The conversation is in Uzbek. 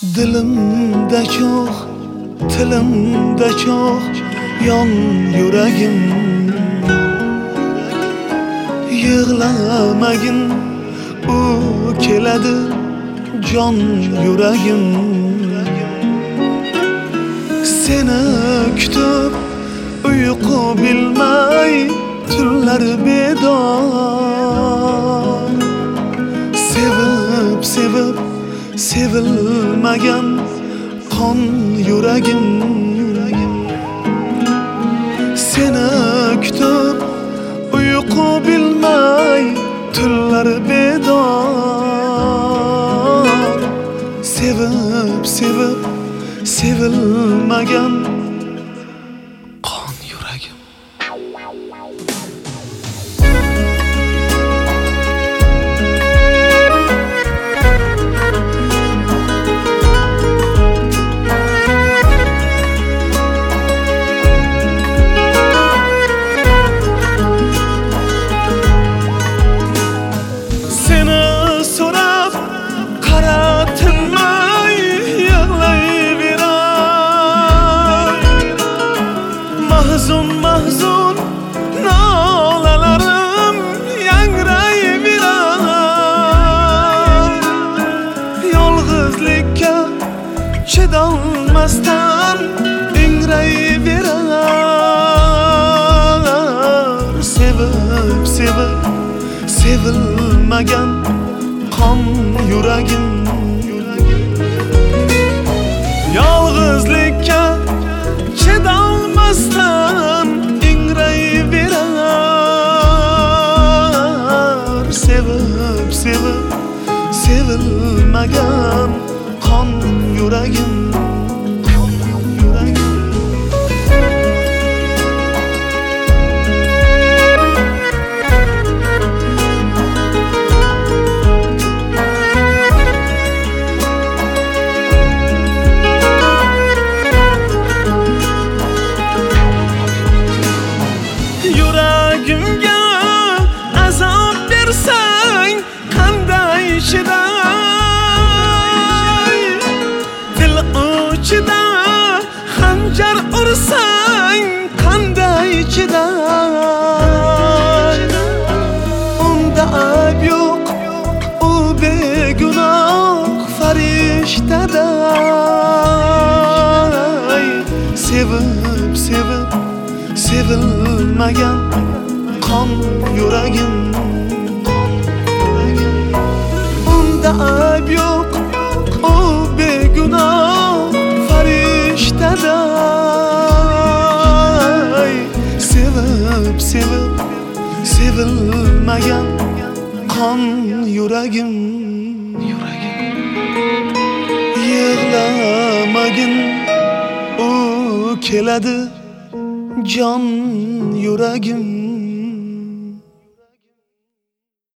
Dilimde çok, tilimde çok yon yüreğim. Yığlamagin u keladi jon yüreğim. Seni kütüp uyku bilmay tunlar bedor. Sevip sevip sevilmagan qon yüreğim. Seni kütüp uyku bilmay tunlar bedor. Sevip sevip sevilmagan qon yüreğim. Mahzun mahzun nolalarım yangrayıverar. Yolg'izlikka chidolmasdan ingrayıverar. Sevip sevip sevilmagan qon yüreğim. Yolg'izlikka chidolmasdan ingrayıverar. Sevip sevip sevilmagan qon yüreğim. Yüreğimge azap versen qanday chiday. Dil uchida xanjar ursan qanday chiday. Unda ayb yo'q, u begunoh farishtaday. Sevip sevip sevilmagan qon yüreğim. Unda ayb yo'q, u begunoh farishtaday. Sevip sevip sevilmagan qon yüreğim. Yığlamagin u keladi jon yüreğim.